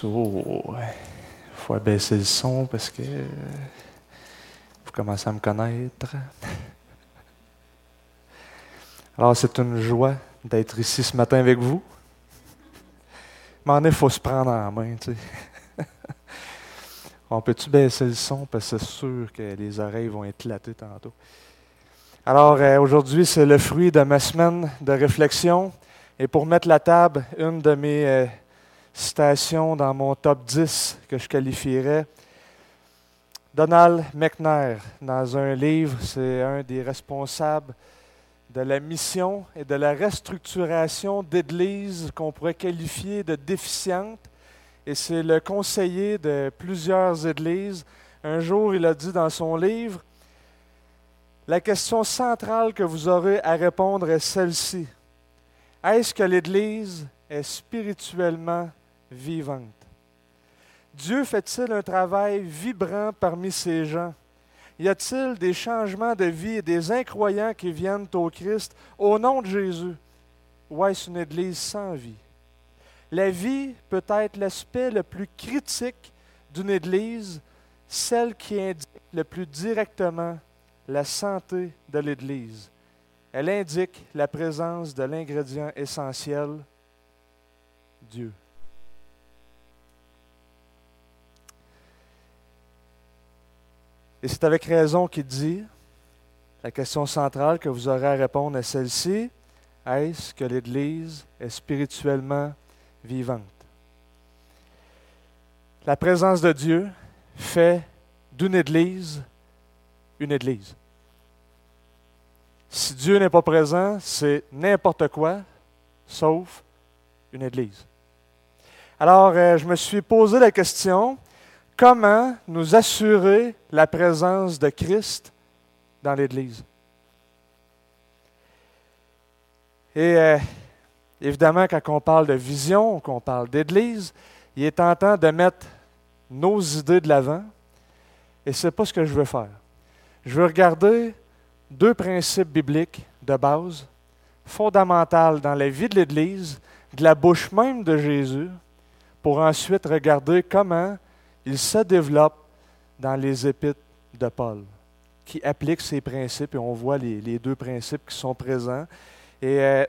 So, faut abaisser le son parce que vous commencez à me connaître. Alors, c'est une joie d'être ici ce matin avec vous. Mais il faut se prendre en main, tu sais. On peut-tu baisser le son parce que c'est sûr que les oreilles vont éclater tantôt. Alors, aujourd'hui, c'est le fruit de ma semaine de réflexion. Et pour mettre la table, une de mes citations dans mon top 10 que je qualifierais, Donald McNair, dans un livre, c'est un des responsables de la mission et de la restructuration d'églises qu'on pourrait qualifier de déficientes. Et c'est le conseiller de plusieurs églises. Un jour, il a dit dans son livre, « La question centrale que vous aurez à répondre est celle-ci. Est-ce que l'Église est spirituellement vivante? Dieu fait-il un travail vibrant parmi ses gens? Y a-t-il des changements de vie et des incroyants qui viennent au Christ au nom de Jésus? Ou est-ce une Église sans vie? La vie peut être l'aspect le plus critique d'une Église, celle qui indique le plus directement la santé de l'Église. Elle indique la présence de l'ingrédient essentiel, Dieu. Et c'est avec raison qu'il dit, la question centrale que vous aurez à répondre est celle-ci, est-ce que l'Église est spirituellement vivante? La présence de Dieu fait d'une Église une Église. Si Dieu n'est pas présent, c'est n'importe quoi, sauf une Église. Alors, je me suis posé la question, comment nous assurer la présence de Christ dans l'Église? Et évidemment, quand on parle de vision, qu'on parle d'Église, il est tentant de mettre nos idées de l'avant, et ce n'est pas ce que je veux faire. Je veux regarder deux principes bibliques de base, fondamentaux dans la vie de l'Église, de la bouche même de Jésus, pour ensuite regarder comment il se développe dans les épîtres de Paul, qui appliquent ces principes, et on voit les deux principes qui sont présents. Et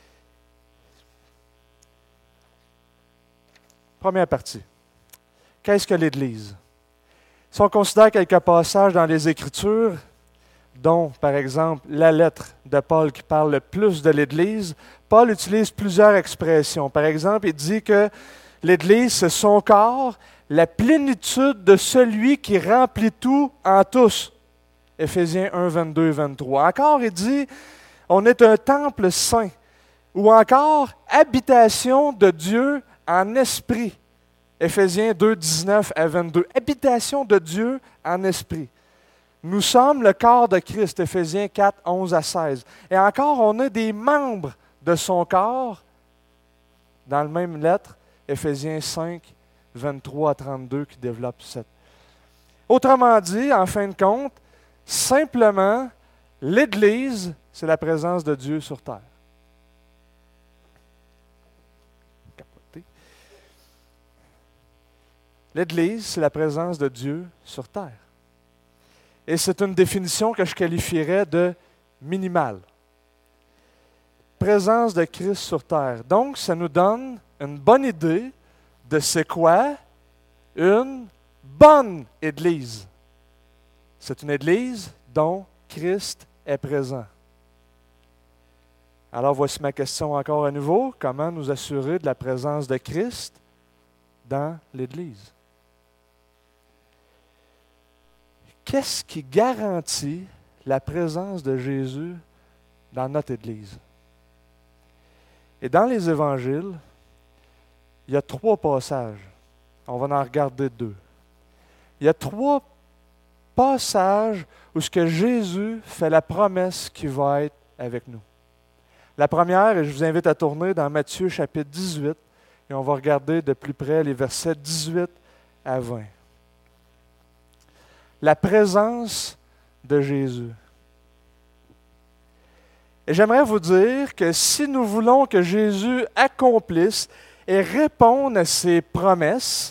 première partie, qu'est-ce que l'Église? Si on considère quelques passages dans les Écritures, dont, par exemple, la lettre de Paul qui parle le plus de l'Église, Paul utilise plusieurs expressions. Par exemple, il dit que l'Église, c'est son corps, la plénitude de celui qui remplit tout en tous. Éphésiens 1, 22 et 23. Encore, il dit, on est un temple saint, ou encore habitation de Dieu en esprit. Éphésiens 2, 19 à 22. Habitation de Dieu en esprit. Nous sommes le corps de Christ, Éphésiens 4, 11 à 16. Et encore, on a des membres de son corps, dans la même lettre, Éphésiens 5, 23 à 32, qui développe cette. Autrement dit, en fin de compte, simplement, l'Église, c'est la présence de Dieu sur terre. Capoté. L'Église, c'est la présence de Dieu sur terre. Et c'est une définition que je qualifierais de minimale. Présence de Christ sur terre. Donc, ça nous donne une bonne idée de c'est quoi une bonne Église. C'est une Église dont Christ est présent. Alors, voici ma question encore à nouveau. Comment nous assurer de la présence de Christ dans l'Église? Qu'est-ce qui garantit la présence de Jésus dans notre Église? Et dans les Évangiles, il y a 3 passages. On va en regarder 2. Il y a 3 passages où ce que Jésus fait la promesse qu'il va être avec nous. La première, et je vous invite à tourner dans Matthieu chapitre 18, et on va regarder de plus près les versets 18 à 20. La présence de Jésus. Et j'aimerais vous dire que si nous voulons que Jésus accomplisse et répondre à ses promesses,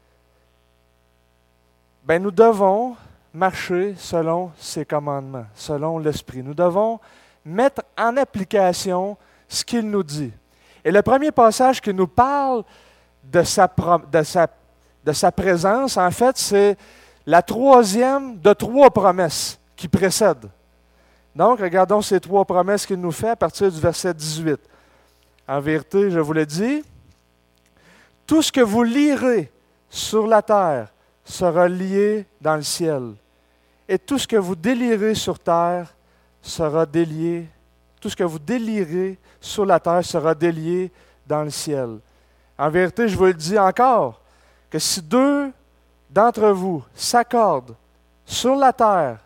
ben nous devons marcher selon ses commandements, selon l'Esprit. Nous devons mettre en application ce qu'il nous dit. Et le premier passage qui nous parle de sa présence, en fait, c'est la troisième de 3 promesses qui précèdent. Donc, regardons ces 3 promesses qu'il nous fait à partir du verset 18. En vérité, je vous le dis, tout ce que vous lirez sur la terre sera lié dans le ciel. Et tout ce que vous délirez sur terre sera délié. Tout ce que vous délirez sur la terre sera délié dans le ciel. En vérité, je vous le dis encore, que si 2 d'entre vous s'accordent sur la terre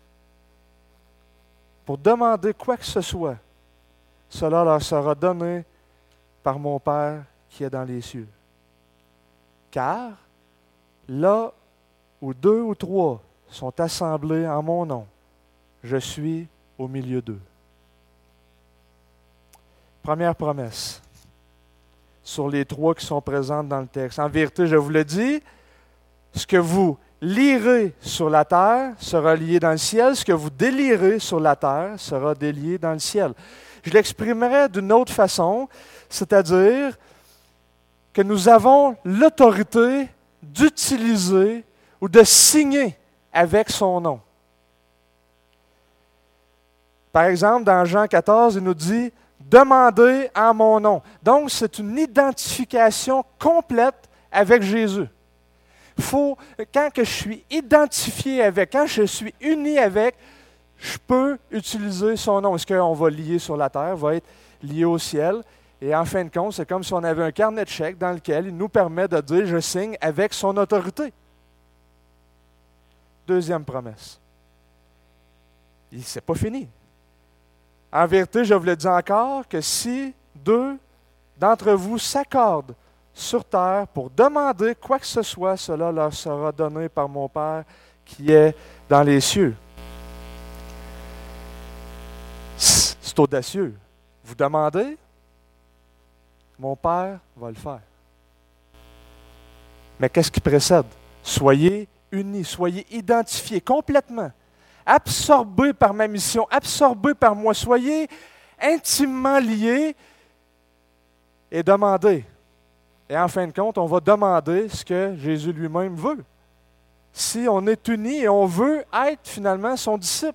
pour demander quoi que ce soit, cela leur sera donné par mon Père qui est dans les cieux. Car là où 2 ou 3 sont assemblés en mon nom, je suis au milieu d'eux. Première promesse, sur les 3 qui sont présentes dans le texte. En vérité, je vous le dis, ce que vous lirez sur la terre sera lié dans le ciel, ce que vous délirez sur la terre sera délié dans le ciel. Je l'exprimerai d'une autre façon, c'est-à-dire que nous avons l'autorité d'utiliser ou de signer avec son nom. Par exemple, dans Jean 14, il nous dit « Demandez en mon nom ». Donc, c'est une identification complète avec Jésus. Quand que je suis identifié avec, quand je suis uni avec, je peux utiliser son nom. Ce qu'on va lier sur la terre va être lié au ciel. Et en fin de compte, c'est comme si on avait un carnet de chèques dans lequel il nous permet de dire « Je signe avec son autorité ». Deuxième promesse. C'est pas fini. En vérité, je vous le dis encore, que si 2 d'entre vous s'accordent sur terre pour demander quoi que ce soit, cela leur sera donné par mon Père qui est dans les cieux. C'est audacieux. Vous demandez, mon Père va le faire. Mais qu'est-ce qui précède? Soyez unis, soyez identifiés complètement, absorbés par ma mission, absorbés par moi, soyez intimement liés et demandez. Et en fin de compte, on va demander ce que Jésus lui-même veut. Si on est unis et on veut être finalement son disciple.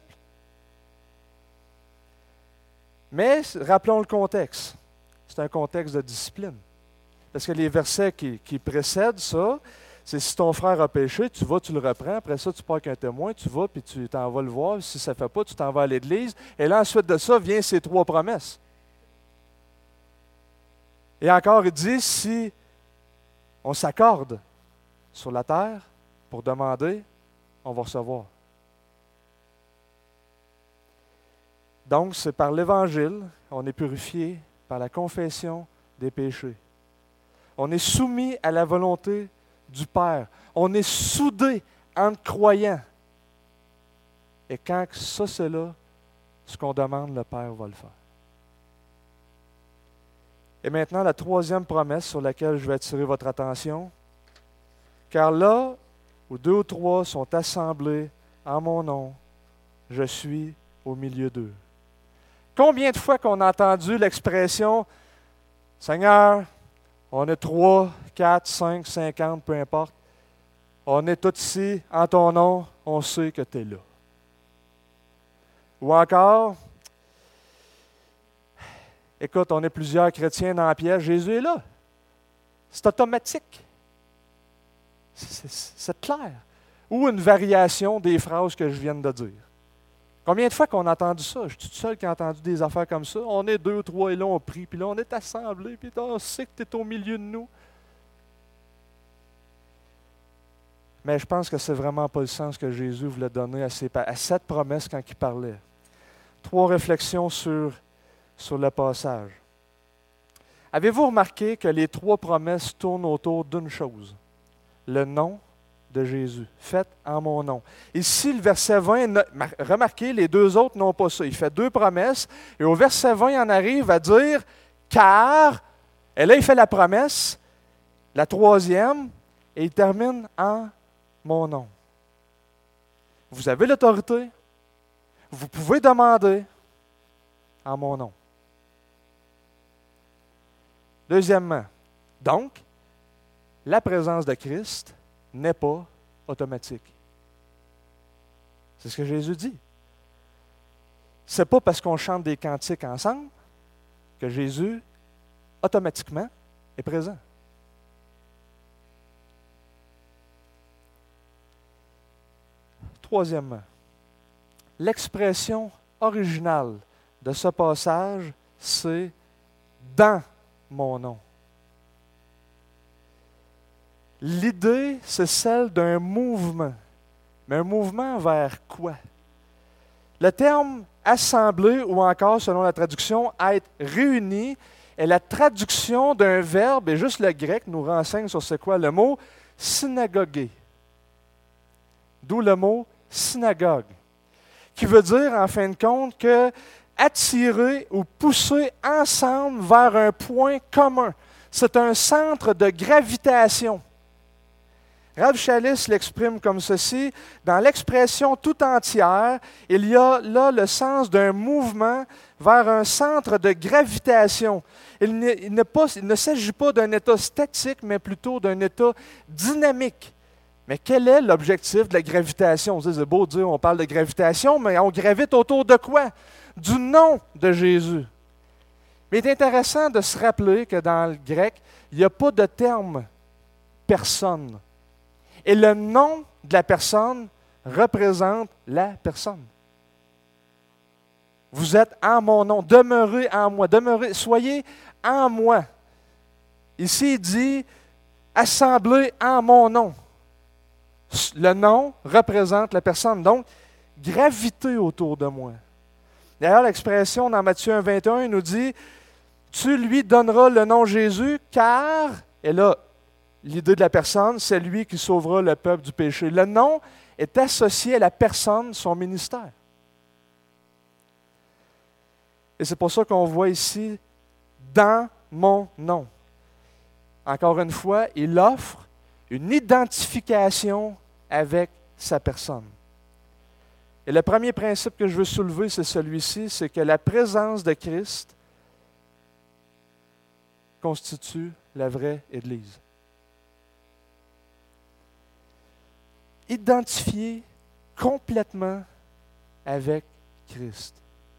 Mais rappelons le contexte. C'est un contexte de discipline. Parce que les versets qui précèdent ça, c'est si ton frère a péché, tu vas, tu le reprends. Après ça, tu pars avec un témoin, tu vas, puis tu t'en vas le voir. Si ça ne fait pas, tu t'en vas à l'église. Et là, ensuite de ça, viennent ces 3 promesses. Et encore, il dit, si on s'accorde sur la terre pour demander, on va recevoir. Donc, c'est par l'Évangile, on est purifié par la confession des péchés. On est soumis à la volonté du Père. On est soudés entre croyants. Et quand ça, c'est là, ce qu'on demande, le Père va le faire. Et maintenant, la 3e promesse sur laquelle je vais attirer votre attention. Car là où 2 ou 3 sont assemblés en mon nom, je suis au milieu d'eux. Combien de fois qu'on a entendu l'expression « Seigneur, on est 3, 4, 5, 50, peu importe. On est tous ici, en ton nom, on sait que tu es là. » Ou encore, écoute, on est plusieurs chrétiens dans la pièce, Jésus est là. C'est automatique. C'est clair. Ou une variation des phrases que je viens de dire. Combien de fois qu'on a entendu ça? Je suis tout seul qui a entendu des affaires comme ça. On est 2 ou 3 et là on prie, puis là on est assemblés, puis là on sait que tu es au milieu de nous. Mais je pense que ce n'est vraiment pas le sens que Jésus voulait donner à cette promesse quand il parlait. 3 réflexions sur le passage. Avez-vous remarqué que les 3 promesses tournent autour d'une chose? Le nom de Jésus. Faites en mon nom. Ici, le verset 20, remarquez, les 2 autres n'ont pas ça. Il fait 2 promesses et au verset 20, il en arrive à dire « car Et là, il fait la promesse, la troisième, et il termine en mon nom. Vous avez l'autorité, vous pouvez demander en mon nom. Deuxièmement, donc, la présence de Christ n'est pas automatique. C'est ce que Jésus dit. C'est pas parce qu'on chante des cantiques ensemble que Jésus, automatiquement, est présent. Troisièmement, l'expression originale de ce passage, c'est « dans mon nom ». L'idée, c'est celle d'un mouvement. Mais un mouvement vers quoi? Le terme « assembler » ou encore, selon la traduction, « être réuni » est la traduction d'un verbe, et juste le grec nous renseigne sur c'est quoi le mot « synagoguer ». D'où le mot « synagogue », qui veut dire, en fin de compte, que attirer ou pousser ensemble vers un point commun. C'est un centre de gravitation. Rav Chalice l'exprime comme ceci: dans l'expression tout entière, il y a là le sens d'un mouvement vers un centre de gravitation. Il ne s'agit pas d'un état statique, mais plutôt d'un état dynamique. Mais quel est l'objectif de la gravitation? C'est beau de dire on parle de gravitation, mais on gravite autour de quoi? Du nom de Jésus. Mais il est intéressant de se rappeler que dans le grec, il n'y a pas de terme « personne ». Et le nom de la personne représente la personne. Vous êtes en mon nom, demeurez en moi, soyez en moi. Ici, il dit « assemblez en mon nom ». Le nom représente la personne. Donc, gravitez autour de moi. D'ailleurs, l'expression dans Matthieu 1,21, il nous dit « Tu lui donneras le nom Jésus, car… » Et là, l'idée de la personne, c'est lui qui sauvera le peuple du péché. Le nom est associé à la personne, son ministère. Et c'est pour ça qu'on voit ici « dans mon nom ». Encore une fois, il offre une identification avec sa personne. Et le premier principe que je veux soulever, c'est celui-ci, c'est que la présence de Christ constitue la vraie Église. Identifié complètement avec Christ.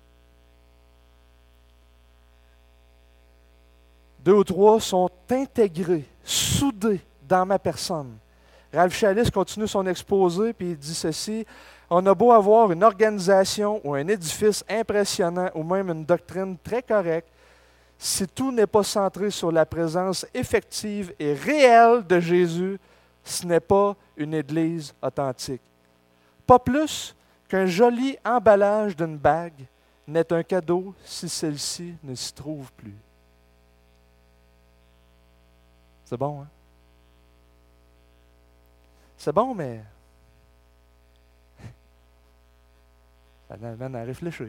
2 ou 3 sont intégrés, soudés dans ma personne. Rav Chalice continue son exposé, puis il dit ceci: on a beau avoir une organisation ou un édifice impressionnant ou même une doctrine très correcte, si tout n'est pas centré sur la présence effective et réelle de Jésus, ce n'est pas une Église authentique. Pas plus qu'un joli emballage d'une bague n'est un cadeau si celle-ci ne s'y trouve plus. C'est bon, hein? C'est bon, mais ça amène à réfléchir.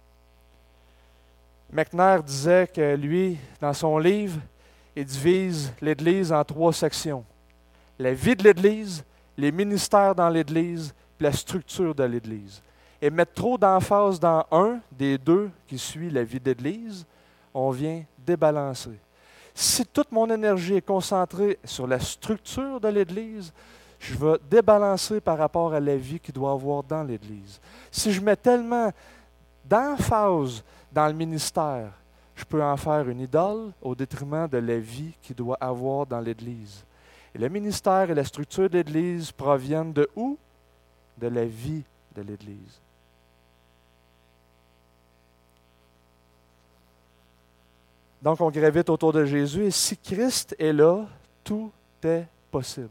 McNair disait que lui, dans son livre, il divise l'Église en 3 sections. La vie de l'Église, les ministères dans l'Église, puis la structure de l'Église. Et mettre trop d'emphase dans un des 2 qui suit la vie d'Église, on vient débalancer. Si toute mon énergie est concentrée sur la structure de l'Église, je vais débalancer par rapport à la vie qu'il doit avoir dans l'Église. Si je mets tellement d'emphase dans le ministère, je peux en faire une idole au détriment de la vie qu'il doit avoir dans l'Église. Et le ministère et la structure de l'Église proviennent de où? De la vie de l'Église. Donc, on gravite autour de Jésus, et si Christ est là, tout est possible.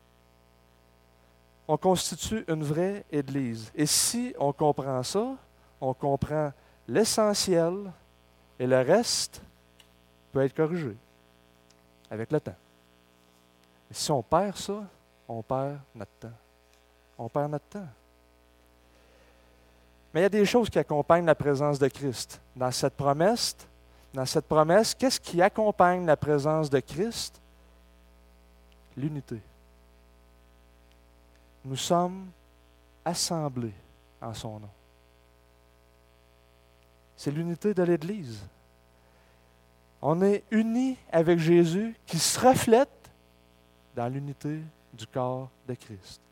On constitue une vraie Église. Et si on comprend ça, on comprend l'essentiel, et le reste peut être corrigé avec le temps. Et si on perd ça, on perd notre temps. On perd notre temps. Mais il y a des choses qui accompagnent la présence de Christ. Dans cette promesse, dans cette promesse, qu'est-ce qui accompagne la présence de Christ? L'unité. Nous sommes assemblés en son nom. C'est l'unité de l'Église. On est unis avec Jésus qui se reflète dans l'unité du corps de Christ.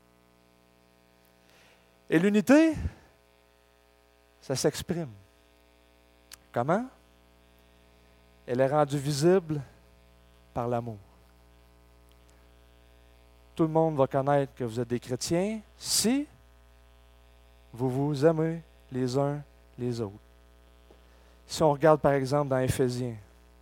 Et l'unité, ça s'exprime. Comment? Elle est rendue visible par l'amour. Tout le monde va connaître que vous êtes des chrétiens si vous vous aimez les uns les autres. Si on regarde par exemple dans Éphésiens,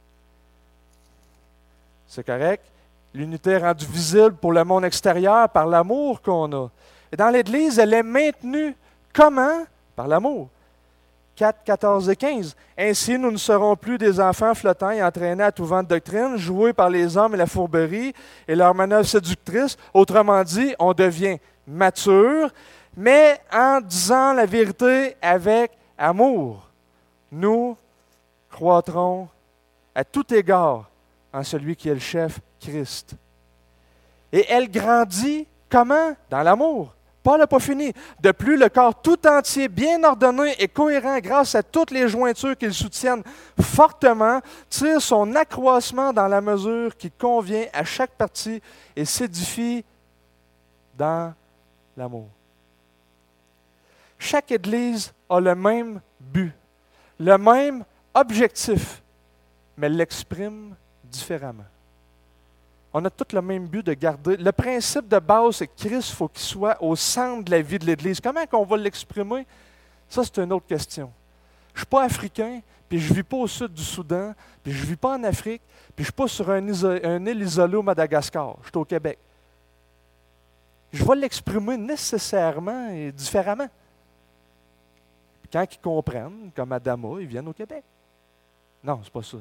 c'est correct? L'unité est rendue visible pour le monde extérieur par l'amour qu'on a. Et dans l'Église, elle est maintenue comment? Par l'amour. 4, 14 et 15. Ainsi, nous ne serons plus des enfants flottants et entraînés à tout vent de doctrine, joués par les hommes et la fourberie et leurs manœuvres séductrices. Autrement dit, on devient mature, mais en disant la vérité avec amour. Nous croîtrons à tout égard en celui qui est le chef, Christ. Et elle grandit comment? Dans l'amour. Paul n'a pas fini. De plus, le corps tout entier, bien ordonné et cohérent grâce à toutes les jointures qu'il soutiennent fortement, tire son accroissement dans la mesure qui convient à chaque partie et s'édifie dans l'amour. Chaque Église a le même but, le même objectif, mais l'exprime différemment. On a tous le même but de garder. Le principe de base, c'est que Christ, il faut qu'il soit au centre de la vie de l'Église. Comment on va l'exprimer? Ça, c'est une autre question. Je ne suis pas africain, puis je ne vis pas au sud du Soudan, puis je ne vis pas en Afrique, puis je ne suis pas sur une île isolée au Madagascar. Je suis au Québec. Je vais l'exprimer nécessairement et différemment. Puis quand ils comprennent, comme Adama, ils viennent au Québec. Non, c'est pas ça.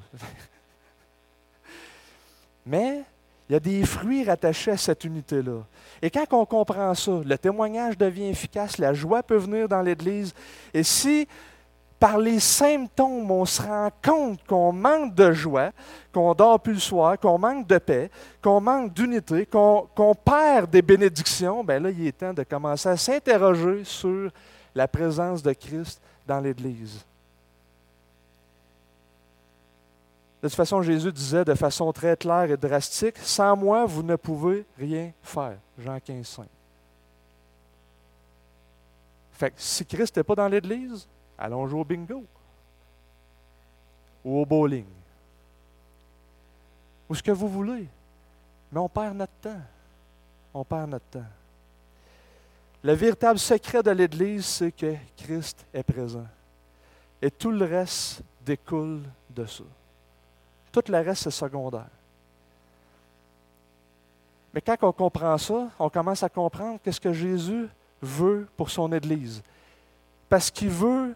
Mais il y a des fruits rattachés à cette unité-là. Et quand on comprend ça, le témoignage devient efficace, la joie peut venir dans l'Église. Et si, par les symptômes, on se rend compte qu'on manque de joie, qu'on dort plus le soir, qu'on manque de paix, qu'on manque d'unité, qu'on perd des bénédictions, bien là, il est temps de commencer à s'interroger sur la présence de Christ dans l'Église. De toute façon, Jésus disait de façon très claire et drastique, « Sans moi, vous ne pouvez rien faire. » Jean 15, 5. Fait que si Christ n'est pas dans l'Église, allons jouer au bingo ou au bowling ou ce que vous voulez. Mais on perd notre temps. On perd notre temps. Le véritable secret de l'Église, c'est que Christ est présent. Et tout le reste découle de ça. Tout le reste, c'est secondaire. Mais quand on comprend ça, on commence à comprendre qu'est-ce que Jésus veut pour son Église. Parce qu'il veut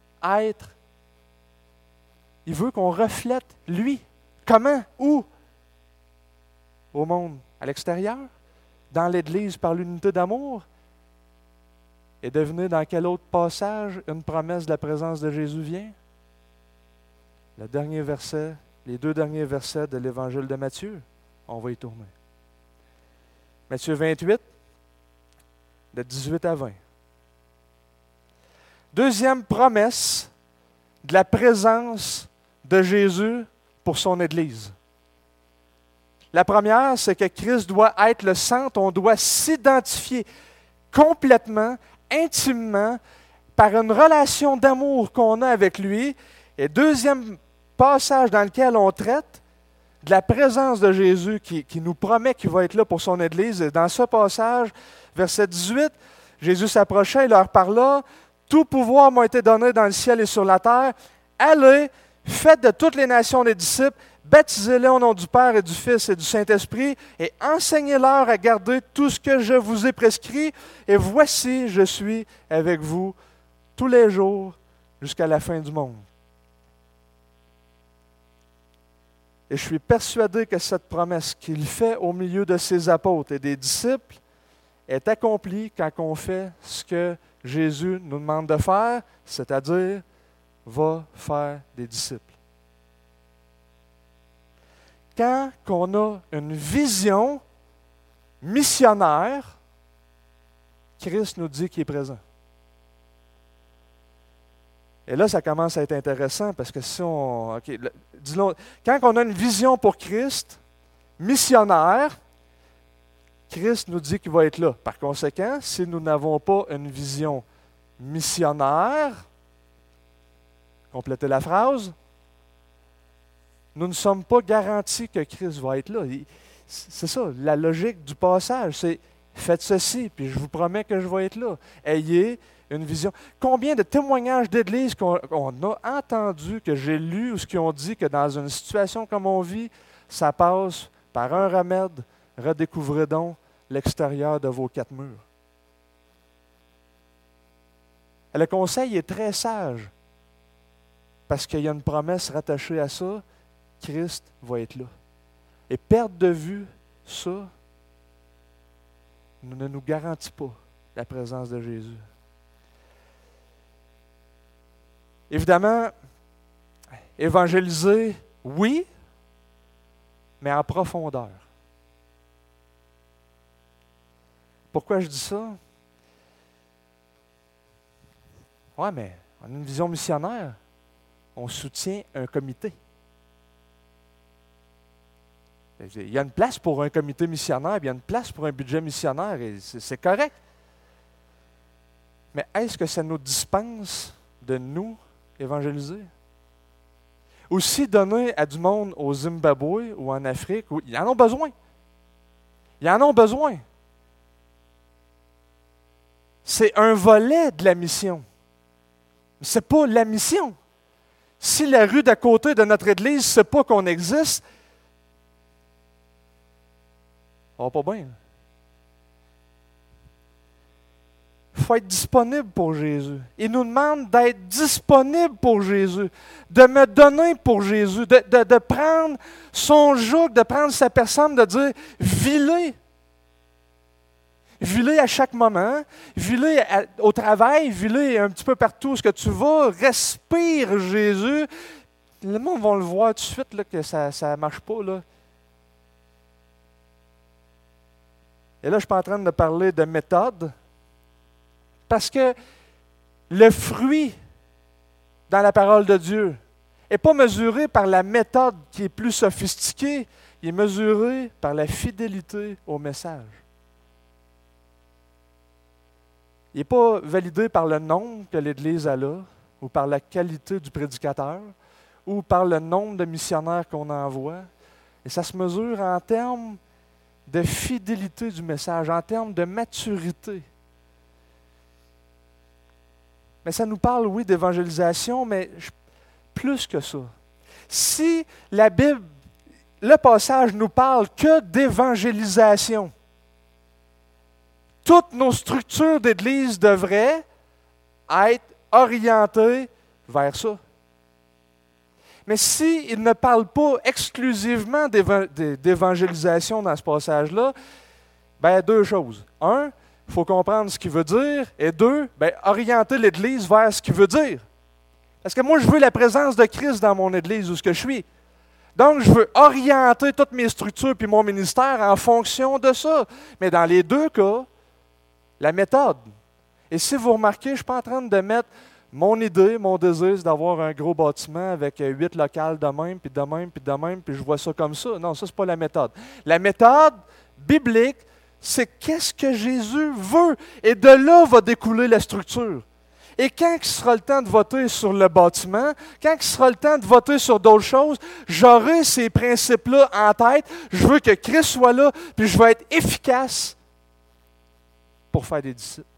il veut qu'on reflète lui. Comment? Où? Au monde, à l'extérieur? Dans l'Église par l'unité d'amour? Et devinez dans quel autre passage une promesse de la présence de Jésus vient? Le dernier verset. Les 2 derniers versets de l'Évangile de Matthieu. On va y tourner. Matthieu 28, de 18 à 20. Deuxième promesse de la présence de Jésus pour son Église. La première, c'est que Christ doit être le centre. On doit s'identifier complètement, intimement, par une relation d'amour qu'on a avec lui. Et deuxième passage dans lequel on traite de la présence de Jésus qui nous promet qu'il va être là pour son Église. Et dans ce passage, verset 18, Jésus s'approchait et leur parla, « Tout pouvoir m'a été donné dans le ciel et sur la terre. Allez, faites de toutes les nations des disciples, baptisez-les au nom du Père et du Fils et du Saint-Esprit, et enseignez-leur à garder tout ce que je vous ai prescrit. Et voici, je suis avec vous tous les jours jusqu'à la fin du monde. » Et je suis persuadé que cette promesse qu'il fait au milieu de ses apôtres et des disciples est accomplie quand on fait ce que Jésus nous demande de faire, c'est-à-dire va faire des disciples. quand on a une vision missionnaire, Christ nous dit qu'il est présent. Et là, ça commence à être intéressant parce que si on... disons, quand on a une vision pour Christ, missionnaire, Christ nous dit qu'il va être là. Par conséquent, si nous n'avons pas une vision missionnaire, complétez la phrase, nous ne sommes pas garantis que Christ va être là. C'est ça, la logique du passage, c'est faites ceci, puis je vous promets que je vais être là. Ayez une vision. Combien de témoignages d'église qu'on a entendus, que j'ai lus, ou ce qui ont dit que dans une situation comme on vit, ça passe par un remède, redécouvrez donc l'extérieur de vos quatre murs. Le conseil est très sage, parce qu'il y a une promesse rattachée à ça, Christ va être là. Et perdre de vue ça ne nous garantit pas la présence de Jésus. Évidemment, évangéliser, oui, mais en profondeur. Pourquoi je dis ça? Oui, mais on a une vision missionnaire. On soutient un comité. Il y a une place pour un comité missionnaire, puis il y a une place pour un budget missionnaire, et c'est correct. Mais est-ce que ça nous dispense de nous évangéliser? Aussi donner à du monde au Zimbabwe ou en Afrique, où ils en ont besoin. Ils en ont besoin. C'est un volet de la mission. Ce n'est pas la mission. Si la rue d'à côté de notre église ne sait pas qu'on existe, ça va pas bien. Il faut être disponible pour Jésus. Il nous demande d'être disponible pour Jésus, de me donner pour Jésus, de prendre son joug, de prendre sa personne, de dire « vis-le ». Vis-le à chaque moment, vis-le au travail, vis-le un petit peu partout où tu vas, respire Jésus. Le monde va le voir tout de suite là, que ça ne marche pas. Là. Et là, je ne suis pas en train de parler de méthode, parce que le fruit dans la parole de Dieu n'est pas mesuré par la méthode qui est plus sophistiquée, il est mesuré par la fidélité au message. Il n'est pas validé par le nombre que l'Église a là, ou par la qualité du prédicateur, ou par le nombre de missionnaires qu'on envoie. Et ça se mesure en termes de fidélité du message, en termes de maturité. Mais ça nous parle, oui, d'évangélisation, mais plus que ça. Si la Bible, le passage nous parle que d'évangélisation, toutes nos structures d'Église devraient être orientées vers ça. Mais s'il ne parle pas exclusivement d'évangélisation dans ce passage-là, bien, deux choses. Un, il faut comprendre ce qu'il veut dire. Et deux, bien, orienter l'Église vers ce qu'il veut dire. Parce que moi, je veux la présence de Christ dans mon Église où ce que je suis. Donc, je veux orienter toutes mes structures puis mon ministère en fonction de ça. Mais dans les deux cas, la méthode. Et si vous remarquez, je ne suis pas en train de mettre mon idée, mon désir, c'est d'avoir un gros bâtiment avec 8 locales de même, puis de même, puis de même, puis je vois ça comme ça. Non, ça, ce n'est pas la méthode. La méthode biblique, c'est qu'est-ce que Jésus veut. Et de là va découler la structure. Et quand il sera le temps de voter sur le bâtiment, quand il sera le temps de voter sur d'autres choses, j'aurai ces principes-là en tête. Je veux que Christ soit là, puis je vais être efficace pour faire des disciples.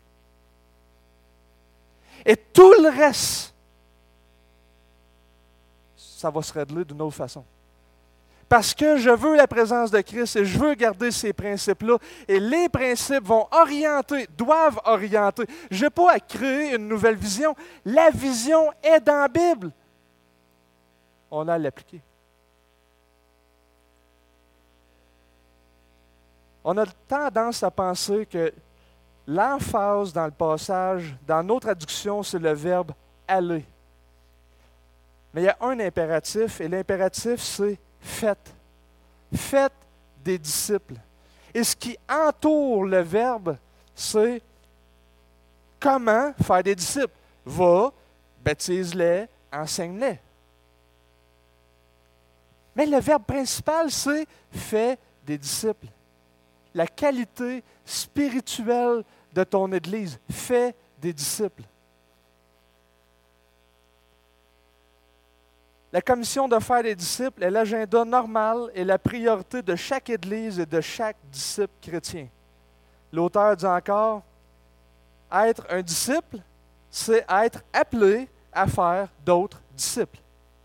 Et tout le reste, ça va se régler d'une autre façon. Parce que je veux la présence de Christ et je veux garder ces principes-là. Et les principes vont orienter, doivent orienter. Je n'ai pas à créer une nouvelle vision. La vision est dans la Bible. On a à l'appliquer. On a tendance à penser que l'emphase dans le passage, dans nos traductions, c'est le verbe « aller ». Mais il y a un impératif, et l'impératif, c'est « faites ». faites des disciples. Et ce qui entoure le verbe, c'est comment faire des disciples. Va, baptise-les, enseigne-les. Mais le verbe principal, c'est fais des disciples. La qualité spirituelle de ton Église, fais des disciples. La commission de faire des disciples est l'agenda normal et la priorité de chaque Église et de chaque disciple chrétien. L'auteur dit encore, être un disciple, c'est être appelé à faire d'autres disciples.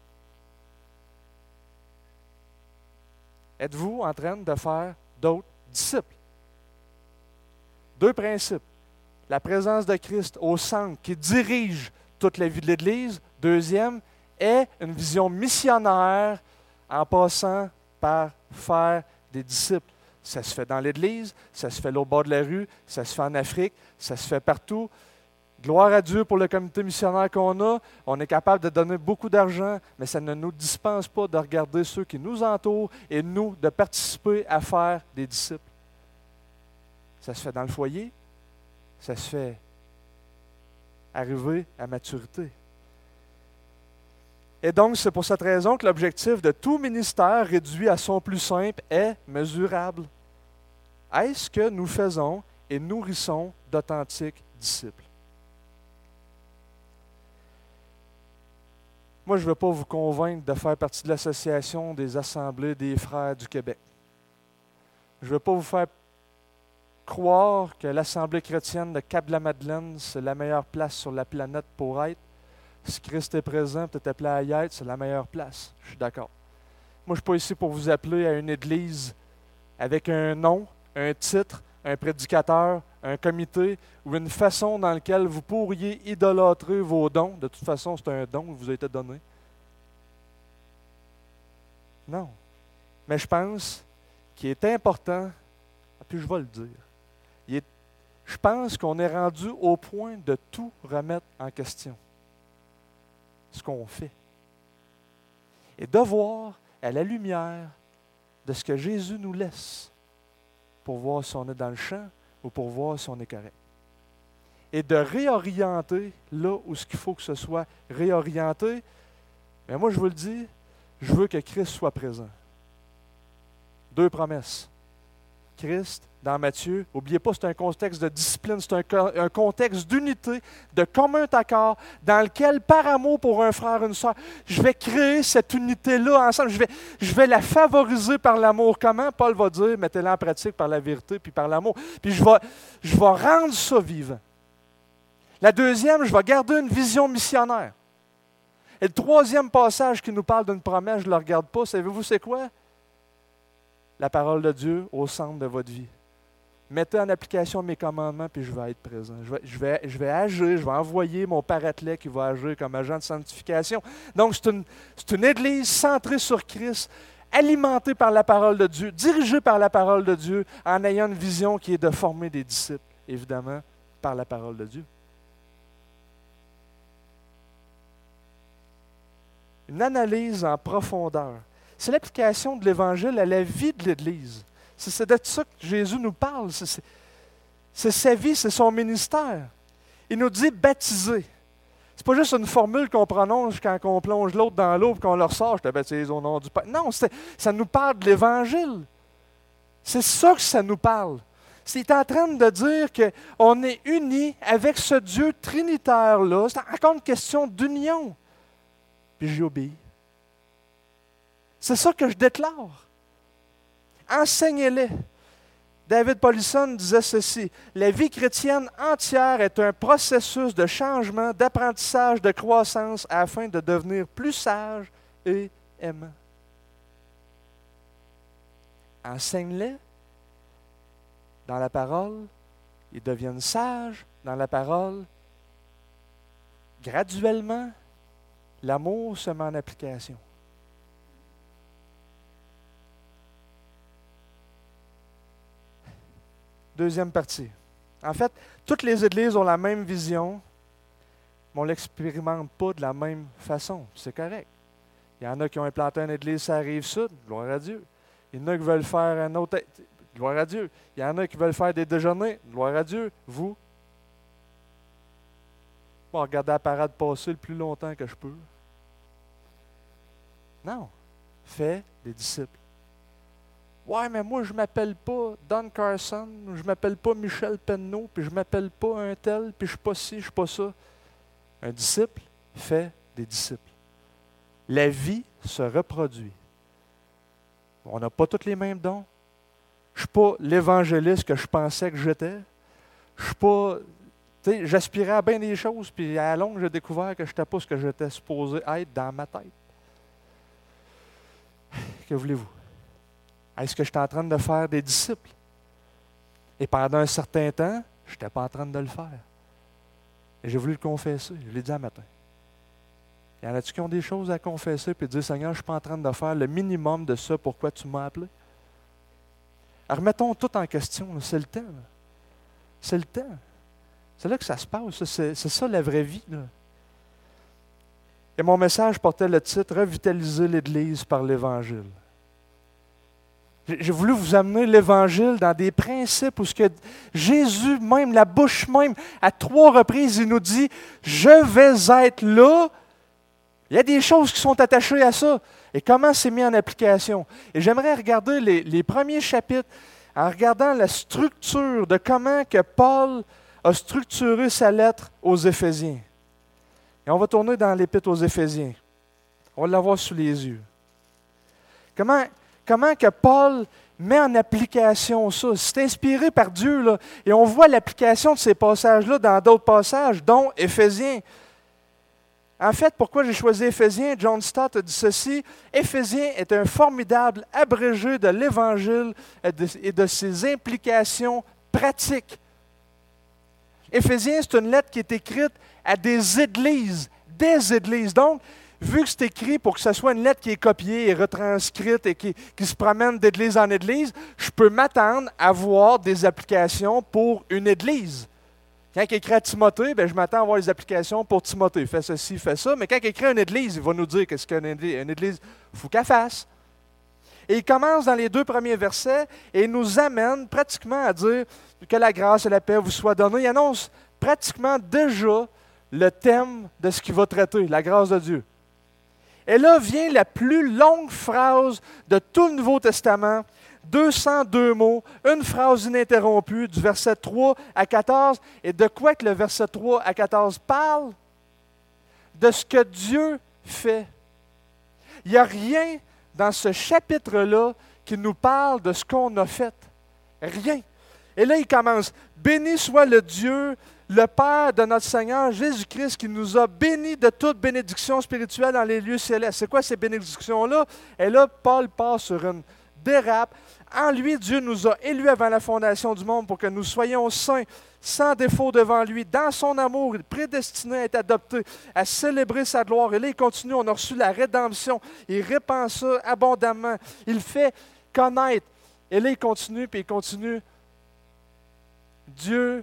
Êtes-vous en train de faire d'autres disciples? Deux principes. La présence de Christ au centre qui dirige toute la vie de l'Église. Deuxième, est une vision missionnaire en passant par faire des disciples. Ça se fait dans l'Église, ça se fait au bord de la rue, ça se fait en Afrique, ça se fait partout. Gloire à Dieu pour le comité missionnaire qu'on a. On est capable de donner beaucoup d'argent, mais ça ne nous dispense pas de regarder ceux qui nous entourent et nous de participer à faire des disciples. Ça se fait dans le foyer, ça se fait arriver à maturité. Et donc, c'est pour cette raison que l'objectif de tout ministère réduit à son plus simple est mesurable. Est-ce que nous faisons et nourrissons d'authentiques disciples? Moi, je ne veux pas vous convaincre de faire partie de l'Association des Assemblées des Frères du Québec. Je ne veux pas vous faire croire que l'Assemblée chrétienne de Cap-de-la-Madeleine, c'est la meilleure place sur la planète pour être. Si Christ est présent, peut-être appelé à y être, c'est la meilleure place. Je suis d'accord. Moi, je ne suis pas ici pour vous appeler à une église avec un nom, un titre, un prédicateur, un comité ou une façon dans laquelle vous pourriez idolâtrer vos dons. De toute façon, c'est un don qui vous a été donné. Non. Mais je pense qu'il est important, puis je vais le dire, je pense qu'on est rendu au point de tout remettre en question. Ce qu'on fait. Et de voir à la lumière de ce que Jésus nous laisse pour voir si on est dans le champ ou pour voir si on est correct. Et de réorienter là où ce qu'il faut que ce soit réorienté. Mais moi, je vous le dis, je veux que Christ soit présent. Deux promesses. Christ, dans Matthieu, n'oubliez pas, c'est un contexte de discipline, c'est un contexte d'unité, de commun accord, dans lequel, par amour pour un frère, une sœur, je vais créer cette unité-là ensemble, je vais la favoriser par l'amour. Comment? Paul va dire, mettez-la en pratique par la vérité puis par l'amour. Puis je vais rendre ça vivant. La deuxième, je vais garder une vision missionnaire. Et le troisième passage qui nous parle d'une promesse, je ne le regarde pas, savez-vous c'est quoi? La parole de Dieu au centre de votre vie. Mettez en application mes commandements, puis je vais être présent. Je vais agir, je vais envoyer mon paraclet qui va agir comme agent de sanctification. Donc, c'est une Église centrée sur Christ, alimentée par la parole de Dieu, dirigée par la parole de Dieu, en ayant une vision qui est de former des disciples, évidemment, par la parole de Dieu. Une analyse en profondeur. C'est l'application de l'Évangile à la vie de l'Église. C'est de ça que Jésus nous parle. C'est sa vie, c'est son ministère. Il nous dit baptiser. C'est pas juste une formule qu'on prononce quand on plonge l'autre dans l'eau et qu'on leur sort, je te baptise au nom du Père. Non, ça nous parle de l'Évangile. C'est ça que ça nous parle. C'est en train de dire qu'on est unis avec ce Dieu trinitaire-là. C'est encore une question d'union. Puis j'y obéis. C'est ça que je déclare. Enseignez-les. David Paulison disait ceci, « La vie chrétienne entière est un processus de changement, d'apprentissage, de croissance afin de devenir plus sage et aimant. » Enseigne-les dans la parole, ils deviennent sages dans la parole. Graduellement, l'amour se met en application. Deuxième partie. En fait, toutes les églises ont la même vision, mais on ne l'expérimente pas de la même façon. C'est correct. Il y en a qui ont implanté une église sur la Rive-Sud, gloire à Dieu. Il y en a qui veulent faire un autre. Gloire à Dieu. Il y en a qui veulent faire des déjeuners. Gloire à Dieu. Vous? Je vais regarder la parade passer le plus longtemps que je peux. Non. Fais des disciples. Ouais, mais moi, je ne m'appelle pas Don Carson, je ne m'appelle pas Michel Penneau, puis je ne m'appelle pas un tel, puis je ne suis pas ci, je ne suis pas ça. Un disciple fait des disciples. La vie se reproduit. On n'a pas tous les mêmes dons. Je ne suis pas l'évangéliste que je pensais que j'étais. Je ne suis pas. Tu sais, j'aspirais à bien des choses, puis à la longue, j'ai découvert que je n'étais pas ce que j'étais supposé être dans ma tête. Que voulez-vous? Est-ce que j'étais en train de faire des disciples? Et pendant un certain temps, je n'étais pas en train de le faire. Et j'ai voulu le confesser. Je l'ai dit un matin. Il y en a-tu qui ont des choses à confesser et dire, Seigneur, je ne suis pas en train de faire le minimum de ça, pourquoi tu m'as appelé? Alors, remettons tout en question. C'est le temps. Là. C'est le temps. C'est là que ça se passe. C'est ça la vraie vie. Là. Et mon message portait le titre « Revitaliser l'Église par l'Évangile ». J'ai voulu vous amener l'Évangile dans des principes où ce que Jésus, même la bouche même, à 3 reprises, il nous dit « Je vais être là ». Il y a des choses qui sont attachées à ça. Et comment c'est mis en application? Et j'aimerais regarder les premiers chapitres en regardant la structure de comment que Paul a structuré sa lettre aux Éphésiens. Et on va tourner dans l'Épître aux Éphésiens. On va l'avoir sous les yeux. Comment que Paul met en application ça? C'est inspiré par Dieu, là. Et on voit l'application de ces passages-là dans d'autres passages, dont Éphésiens. En fait, pourquoi j'ai choisi Éphésiens? John Stott a dit ceci. Éphésiens est un formidable abrégé de l'Évangile et de ses implications pratiques. Éphésiens, c'est une lettre qui est écrite à des églises. Des églises. Donc, vu que c'est écrit pour que ce soit une lettre qui est copiée et retranscrite et qui se promène d'église en église, je peux m'attendre à voir des applications pour une église. Quand il écrit à Timothée, bien, je m'attends à voir les applications pour Timothée. Fais ceci, fais ça. Mais quand il écrit à une église, il va nous dire qu'est-ce qu'une église, il faut qu'elle fasse. Et il commence dans les 2 premiers versets et il nous amène pratiquement à dire que la grâce et la paix vous soient données. Il annonce pratiquement déjà le thème de ce qu'il va traiter, la grâce de Dieu. Et là vient la plus longue phrase de tout le Nouveau Testament, 202 mots, une phrase ininterrompue du verset 3 à 14. Et de quoi que le verset 3 à 14 parle? De ce que Dieu fait. Il n'y a rien dans ce chapitre-là qui nous parle de ce qu'on a fait. Rien. Et là, il commence. Béni soit le Dieu, le Père de notre Seigneur Jésus-Christ, qui nous a bénis de toute bénédiction spirituelle dans les lieux célestes. C'est quoi ces bénédictions-là? Et là, Paul part sur une dérape. En lui, Dieu nous a élus avant la fondation du monde pour que nous soyons saints, sans défaut devant lui. Dans son amour, il est prédestiné à être adopté, à célébrer sa gloire. Et là, il continue, on a reçu la rédemption. Il répand ça abondamment. Il fait connaître. Et là, il continue, puis il continue. Dieu,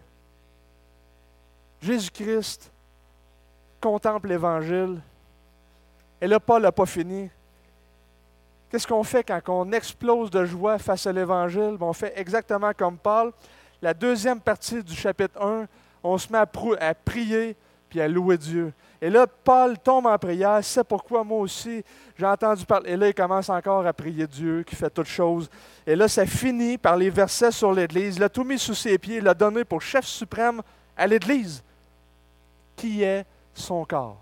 Jésus-Christ, contemple l'Évangile. Et là, Paul n'a pas fini. Qu'est-ce qu'on fait quand on explose de joie face à l'Évangile? On fait exactement comme Paul. La deuxième partie du chapitre 1, on se met à prier puis à louer Dieu. Et là, Paul tombe en prière. C'est pourquoi moi aussi, j'ai entendu parler. Et là, il commence encore à prier Dieu qui fait toutes choses. Et là, ça finit par les versets sur l'Église. Il a tout mis sous ses pieds. Il l'a donné pour chef suprême à l'Église, qui est son corps.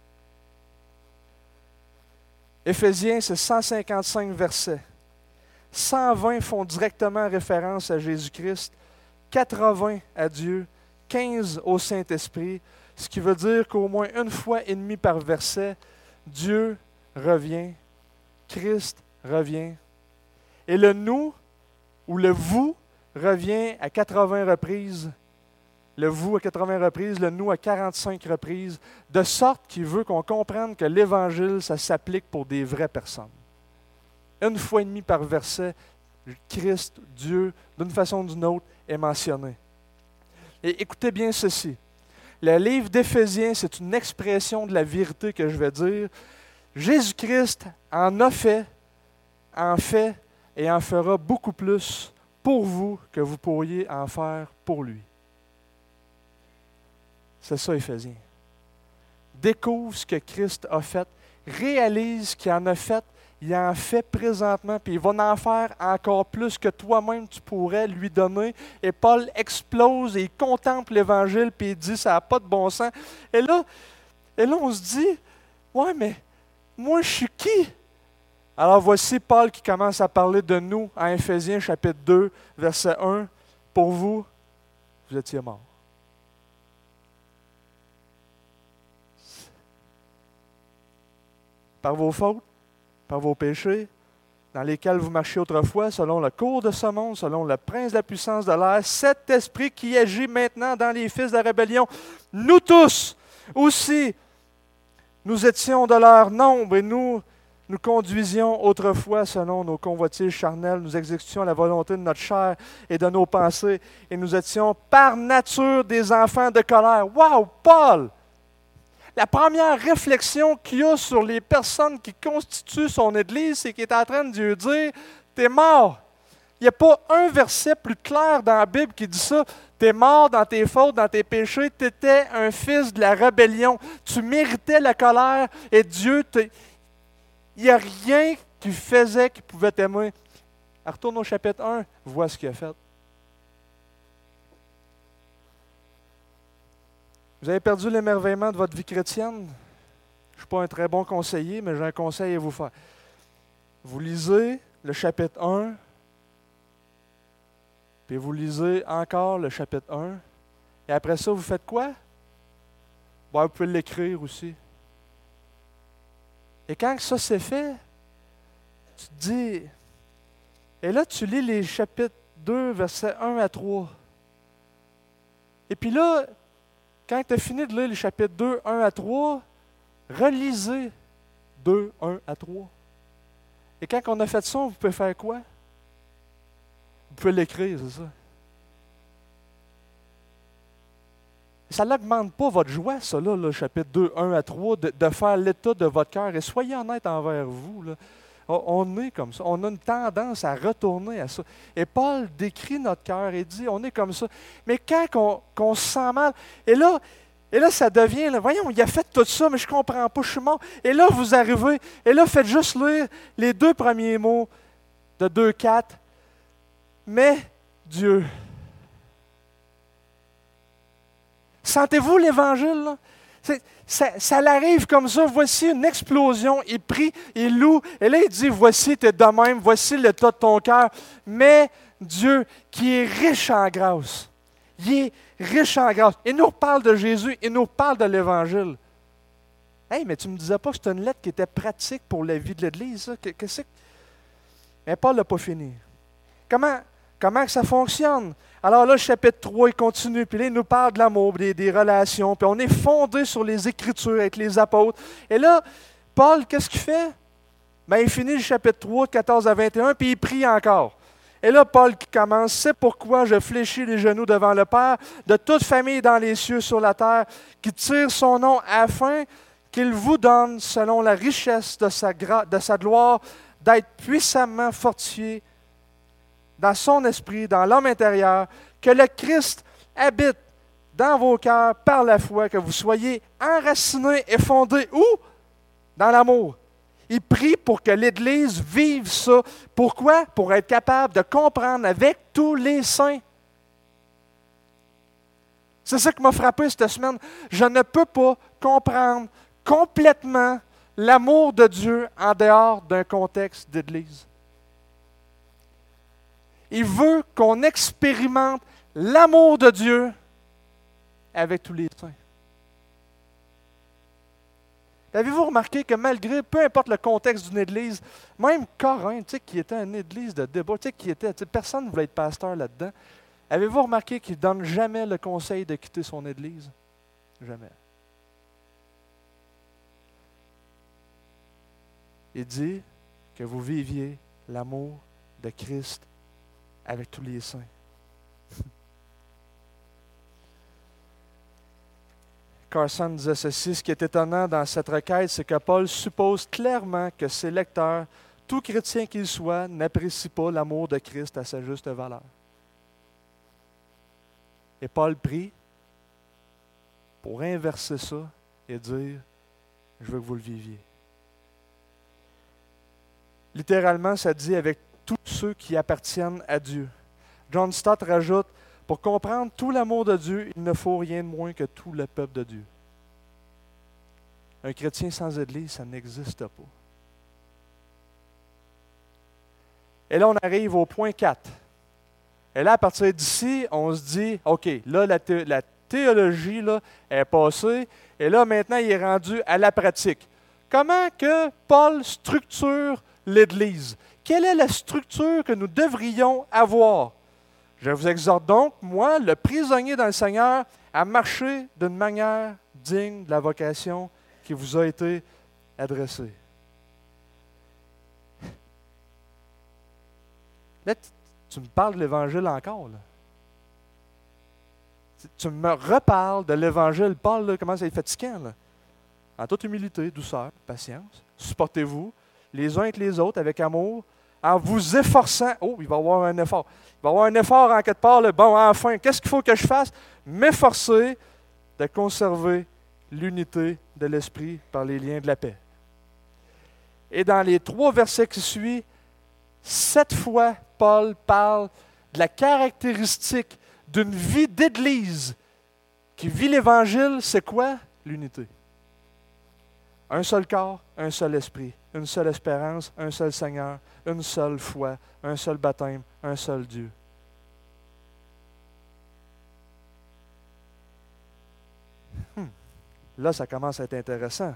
Éphésiens, c'est 155 versets. 120 font directement référence à Jésus-Christ, 80 à Dieu, 15 au Saint-Esprit, ce qui veut dire qu'au moins une fois et demie par verset, Dieu revient, Christ revient. Et le nous ou le vous revient à 80 reprises. Le vous à 80 reprises, le nous à 45 reprises, de sorte qu'il veut qu'on comprenne que l'Évangile, ça s'applique pour des vraies personnes. Une fois et demie par verset, Christ, Dieu, d'une façon ou d'une autre, est mentionné. Et écoutez bien ceci. Le livre d'Éphésiens, c'est une expression de la vérité que je vais dire. Jésus-Christ en fait et en fera beaucoup plus pour vous que vous pourriez en faire pour lui. C'est ça, Éphésiens. Découvre ce que Christ a fait, réalise qu'il en a fait, il en fait présentement, puis il va en faire encore plus que toi-même tu pourrais lui donner. Et Paul explose et il contemple l'Évangile, puis il dit, ça n'a pas de bon sens. Et là, on se dit, ouais, mais moi, je suis qui? Alors voici Paul qui commence à parler de nous en Éphésiens chapitre 2, verset 1. Pour vous, vous étiez morts. Par vos fautes, par vos péchés, dans lesquels vous marchiez autrefois, selon le cours de ce monde, selon le prince de la puissance de l'air, cet esprit qui agit maintenant dans les fils de la rébellion. Nous tous aussi, nous étions de leur nombre et nous conduisions autrefois selon nos convoitises charnelles, nous exécutions la volonté de notre chair et de nos pensées, et nous étions par nature des enfants de colère. Wow, Paul! La première réflexion qu'il y a sur les personnes qui constituent son Église, c'est qu'il est en train de lui dire « T'es mort ». Il n'y a pas un verset plus clair dans la Bible qui dit ça. Tu es mort dans tes fautes, dans tes péchés. Tu étais un fils de la rébellion. Tu méritais la colère et Dieu te... Il n'y a rien qui faisait qu'il pouvait t'aimer. Retourne au chapitre 1, vois ce qu'il a fait. Vous avez perdu l'émerveillement de votre vie chrétienne? Je ne suis pas un très bon conseiller, mais j'ai un conseil à vous faire. Vous lisez le chapitre 1, puis vous lisez encore le chapitre 1, et après ça, vous faites quoi? Bon, vous pouvez l'écrire aussi. Et quand ça c'est fait, tu te dis, et là tu lis les chapitres 2, versets 1 à 3. Et puis là, quand tu as fini de lire les chapitres 2, 1 à 3, relisez 2, 1 à 3. Et quand on a fait ça, vous pouvez faire quoi? Vous pouvez l'écrire, c'est ça. Ça n'augmente pas votre joie, ça, là, le chapitre 2, 1 à 3, de faire l'état de votre cœur. Et soyez honnête envers vous. Là. On est comme ça. On a une tendance à retourner à ça. Et Paul décrit notre cœur et dit, on est comme ça. Mais quand on se sent mal, et là ça devient, là, voyons, il a fait tout ça, mais je ne comprends pas, je suis mort. Et là, vous arrivez, et là, faites juste lire les 2 premiers mots de 2,4. Mais Dieu. Sentez-vous l'Évangile, là? Ça l'arrive comme ça. Voici une explosion. Il prie, il loue. Et là, il dit, voici, tu es de même. Voici l'état de ton cœur. Mais Dieu, qui est riche en grâce. Il est riche en grâce. Il nous parle de Jésus. Il nous parle de l'Évangile. Hey, mais tu ne me disais pas que c'était une lettre qui était pratique pour la vie de l'Église, ça? Qu'est-ce que... Mais Paul n'a pas fini. Comment que ça fonctionne? Alors là, le chapitre 3, il continue, puis là, il nous parle de l'amour, des relations, puis on est fondé sur les Écritures avec les apôtres. Et là, Paul, qu'est-ce qu'il fait? Ben, il finit le chapitre 3, 14 à 21, puis il prie encore. Et là, Paul qui commence, « C'est pourquoi je fléchis les genoux devant le Père, de toute famille dans les cieux, sur la terre, qui tire son nom afin qu'il vous donne, selon la richesse de sa gloire, d'être puissamment fortifié dans son esprit, dans l'homme intérieur, que le Christ habite dans vos cœurs par la foi, que vous soyez enracinés et fondés où? Dans l'amour. » Il prie pour que l'Église vive ça. Pourquoi? Pour être capable de comprendre avec tous les saints. C'est ça qui m'a frappé cette semaine. Je ne peux pas comprendre complètement l'amour de Dieu en dehors d'un contexte d'Église. Il veut qu'on expérimente l'amour de Dieu avec tous les saints. Avez-vous remarqué que malgré, peu importe le contexte d'une église, même Corinthe, qui était une église de débat, personne ne voulait être pasteur là-dedans, avez-vous remarqué qu'il ne donne jamais le conseil de quitter son église? Jamais. Il dit que vous viviez l'amour de Christ avec tous les saints. Carson disait ceci, ce qui est étonnant dans cette requête, c'est que Paul suppose clairement que ses lecteurs tout chrétien qu'il soit n'apprécie pas l'amour de Christ à sa juste valeur. Et Paul prie pour inverser ça et dire, je veux que vous le viviez. Littéralement, ça dit avec tous ceux qui appartiennent à Dieu. John Stott rajoute, pour comprendre tout l'amour de Dieu, il ne faut rien de moins que tout le peuple de Dieu. Un chrétien sans Église, ça n'existe pas. Et là, on arrive au point 4. Et là, à partir d'ici, on se dit, OK, là, la théologie là, est passée, et là, maintenant, il est rendu à la pratique. Comment que Paul structure l'Église? Quelle est la structure que nous devrions avoir? Je vous exhorte donc, moi, le prisonnier dans le Seigneur, à marcher d'une manière digne de la vocation qui vous a été adressée. Là, tu me parles de l'Évangile encore. Là. Tu me reparles de l'Évangile. Paul, là, comment ça est fatigant. Là. En toute humilité, douceur, patience, supportez-vous les uns avec les autres avec amour, en vous efforçant. Oh, il va y avoir un effort. Il va y avoir un effort en quelque part. Là. Bon, enfin, qu'est-ce qu'il faut que je fasse? M'efforcer de conserver l'unité de l'esprit par les liens de la paix. Et dans les 3 versets qui suivent, 7 fois, Paul parle de la caractéristique d'une vie d'Église qui vit l'Évangile, c'est quoi? L'unité. Un seul corps, un seul esprit, une seule espérance, un seul Seigneur, une seule foi, un seul baptême, un seul Dieu. Là, ça commence à être intéressant.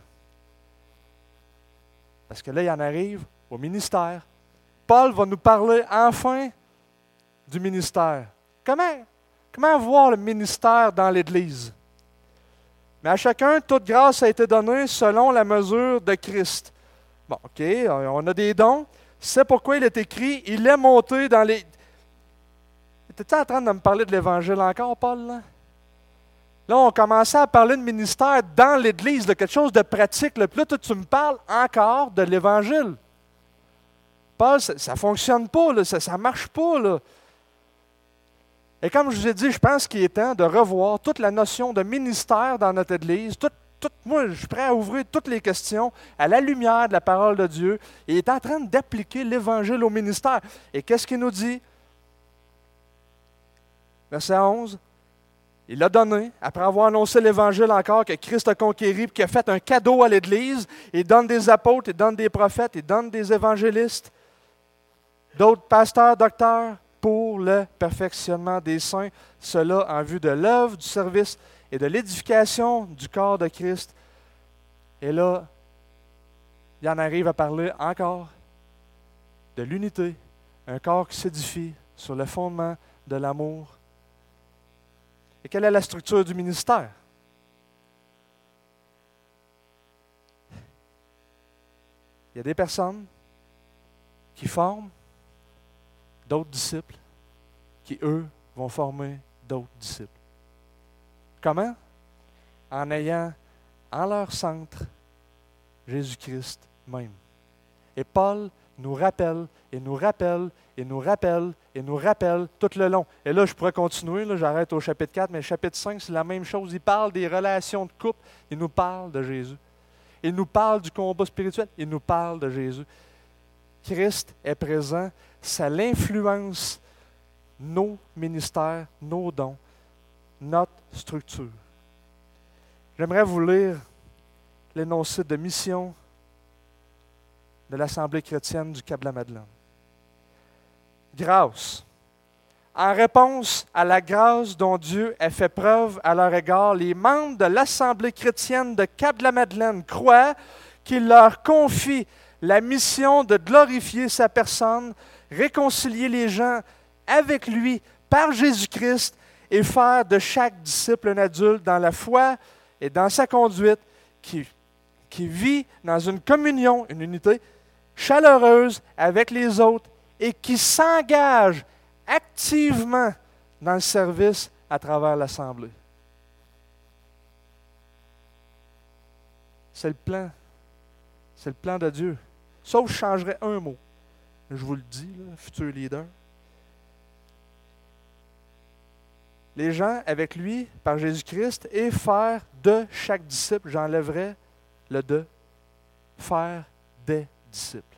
Parce que là, il en arrive au ministère. Paul va nous parler enfin du ministère. Comment voir le ministère dans l'Église? Mais à chacun, toute grâce a été donnée selon la mesure de Christ. Bon, OK, on a des dons. C'est pourquoi il est écrit, il est monté dans les... Étais-tu en train de me parler de l'Évangile encore, Paul? Là, on commençait à parler de ministère dans l'Église, de quelque chose de pratique. Là. Puis là, toi, tu me parles encore de l'Évangile. Paul, ça ne fonctionne pas, là, ça ne marche pas. Là. Et comme je vous ai dit, je pense qu'il est temps de revoir toute la notion de ministère dans notre Église. Moi, je suis prêt à ouvrir toutes les questions à la lumière de la parole de Dieu. Et il est en train d'appliquer l'Évangile au ministère. Et qu'est-ce qu'il nous dit? Verset 11. Il a donné, après avoir annoncé l'Évangile encore, que Christ a conquéri, qu'il a fait un cadeau à l'Église. Il donne des apôtres, il donne des prophètes, il donne des évangélistes, d'autres pasteurs, docteurs, pour le perfectionnement des saints, cela en vue de l'œuvre, du service et de l'édification du corps de Christ. Et là, il en arrive à parler encore de l'unité, un corps qui s'édifie sur le fondement de l'amour. Et quelle est la structure du ministère? Il y a des personnes qui forment d'autres disciples qui, eux, vont former d'autres disciples. Comment? En ayant en leur centre Jésus-Christ même. Et Paul nous rappelle, et nous rappelle, et nous rappelle, et nous rappelle tout le long. Et là, je pourrais continuer, là, j'arrête au chapitre 4, mais le chapitre 5, c'est la même chose. Il parle des relations de couple, il nous parle de Jésus. Il nous parle du combat spirituel, il nous parle de Jésus. Christ est présent, ça l'influence nos ministères, nos dons, notre structure. J'aimerais vous lire l'énoncé de mission de l'Assemblée chrétienne du Cap-de-la-Madeleine. Grâce. En réponse à la grâce dont Dieu a fait preuve à leur égard, les membres de l'Assemblée chrétienne de Cap-de-la-Madeleine croient qu'il leur confie la mission de glorifier sa personne, réconcilier les gens avec lui par Jésus-Christ et faire de chaque disciple un adulte dans la foi et dans sa conduite qui vit dans une communion, une unité chaleureuse avec les autres et qui s'engage activement dans le service à travers l'Assemblée. C'est le plan. C'est le plan de Dieu. Sauf que je changerais un mot. Je vous le dis, là, futur leader. Les gens avec lui, par Jésus-Christ, et faire de chaque disciple, j'enlèverais le de, faire des disciples.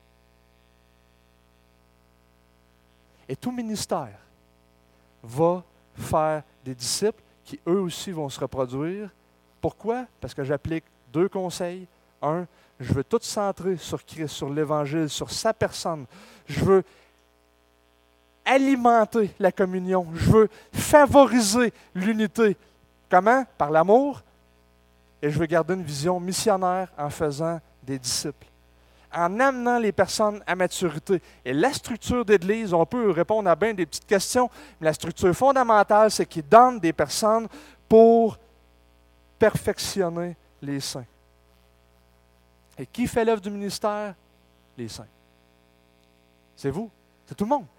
Et tout ministère va faire des disciples qui, eux aussi, vont se reproduire. Pourquoi? Parce que j'applique 2 conseils. 1, je veux tout centrer sur Christ, sur l'Évangile, sur sa personne. Je veux alimenter la communion. Je veux favoriser l'unité. Comment? Par l'amour. Et je veux garder une vision missionnaire en faisant des disciples, en amenant les personnes à maturité. Et la structure d'Église, on peut répondre à bien des petites questions, mais la structure fondamentale, c'est qu'il donne des personnes pour perfectionner les saints. Et qui fait l'œuvre du ministère? Les saints. C'est vous, c'est tout le monde.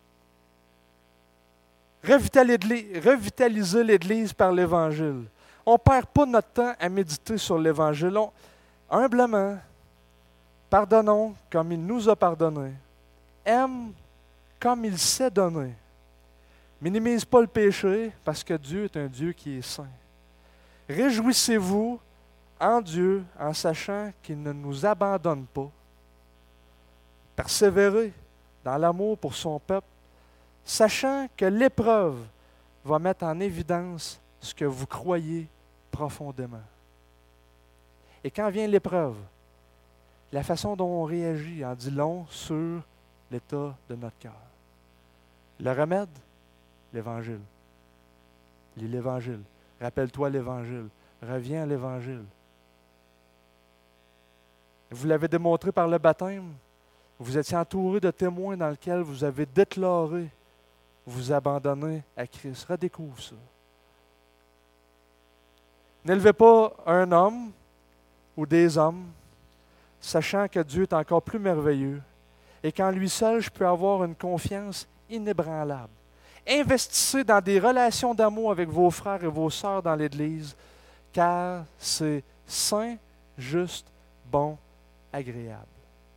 Revitaliser l'Église par l'Évangile. On ne perd pas notre temps à méditer sur l'Évangile. Humblement, pardonnons comme il nous a pardonné. Aime comme il s'est donné. Minimise pas le péché parce que Dieu est un Dieu qui est saint. Réjouissez-vous en Dieu en sachant qu'il ne nous abandonne pas. Persévérez dans l'amour pour son peuple, sachant que l'épreuve va mettre en évidence ce que vous croyez profondément. Et quand vient l'épreuve, la façon dont on réagit en dit long sur l'état de notre cœur. Le remède, l'Évangile. Lis l'Évangile. Rappelle-toi l'Évangile. Reviens à l'Évangile. Vous l'avez démontré par le baptême. Vous étiez entouré de témoins dans lesquels vous avez déclaré vous abandonner à Christ. Redécouvre ça. N'élevez pas un homme ou des hommes, sachant que Dieu est encore plus merveilleux et qu'en lui seul, je peux avoir une confiance inébranlable. Investissez dans des relations d'amour avec vos frères et vos sœurs dans l'Église, car c'est saint, juste, bon, agréable.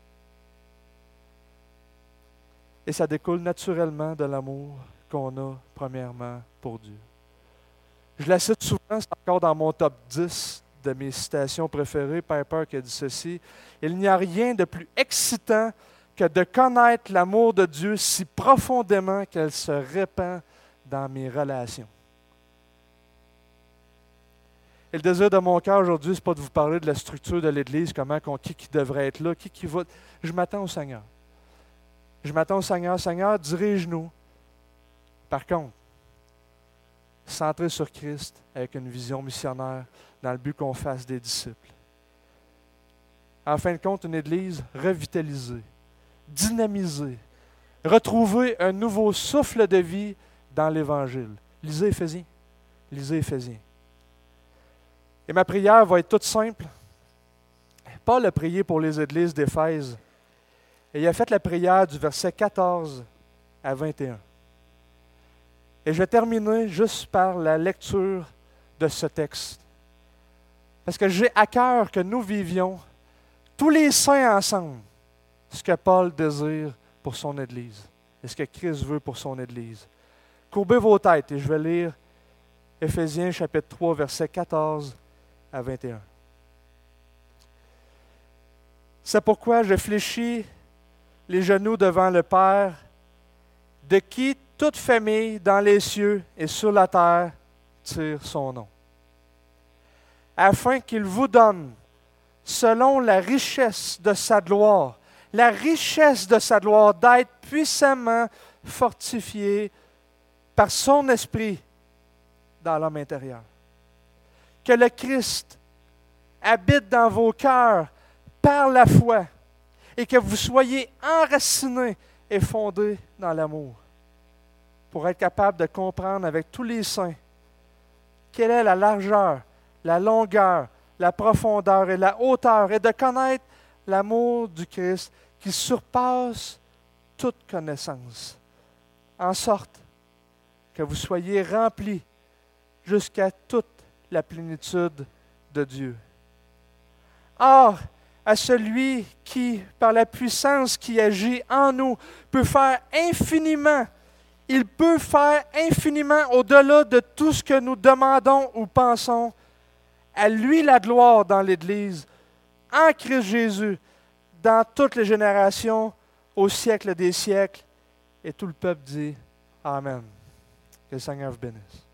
Et ça découle naturellement de l'amour qu'on a premièrement pour Dieu. Je la cite souvent, c'est encore dans mon top 10 de mes citations préférées. Piper qui a dit ceci: « Il n'y a rien de plus excitant que de connaître l'amour de Dieu si profondément qu'elle se répand dans mes relations. » Et le désir de mon cœur aujourd'hui, ce n'est pas de vous parler de la structure de l'Église, qui devrait être là, qui va. Je m'attends au Seigneur. Je m'attends au Seigneur. Seigneur, dirige-nous. Par contre, centré sur Christ avec une vision missionnaire dans le but qu'on fasse des disciples. En fin de compte, une Église revitalisée, dynamisée, retrouver un nouveau souffle de vie dans l'Évangile. Lisez Éphésiens. Lisez Éphésiens. Et ma prière va être toute simple. Paul a prié pour les églises d'Éphèse. Et il a fait la prière du verset 14 à 21. Et je vais terminer juste par la lecture de ce texte. Parce que j'ai à cœur que nous vivions, tous les saints ensemble, ce que Paul désire pour son Église et ce que Christ veut pour son Église. Courbez vos têtes et je vais lire Éphésiens chapitre 3, verset 14 à 21. C'est pourquoi je fléchis les genoux devant le Père, de qui toute famille dans les cieux et sur la terre tire son nom, afin qu'il vous donne, selon la richesse de sa gloire, d'être puissamment fortifié par son esprit dans l'homme intérieur. Que le Christ habite dans vos cœurs par la foi et que vous soyez enracinés et fondés dans l'amour pour être capable de comprendre avec tous les saints quelle est la largeur, la longueur, la profondeur et la hauteur et de connaître l'amour du Christ qui surpasse toute connaissance, en sorte que vous soyez remplis jusqu'à toute la plénitude de Dieu. Or, à celui qui, par la puissance qui agit en nous, peut faire infiniment. Il peut faire infiniment au-delà de tout ce que nous demandons ou pensons. À lui la gloire dans l'Église, en Christ Jésus, dans toutes les générations, au siècle des siècles. Et tout le peuple dit Amen. Que le Seigneur vous bénisse.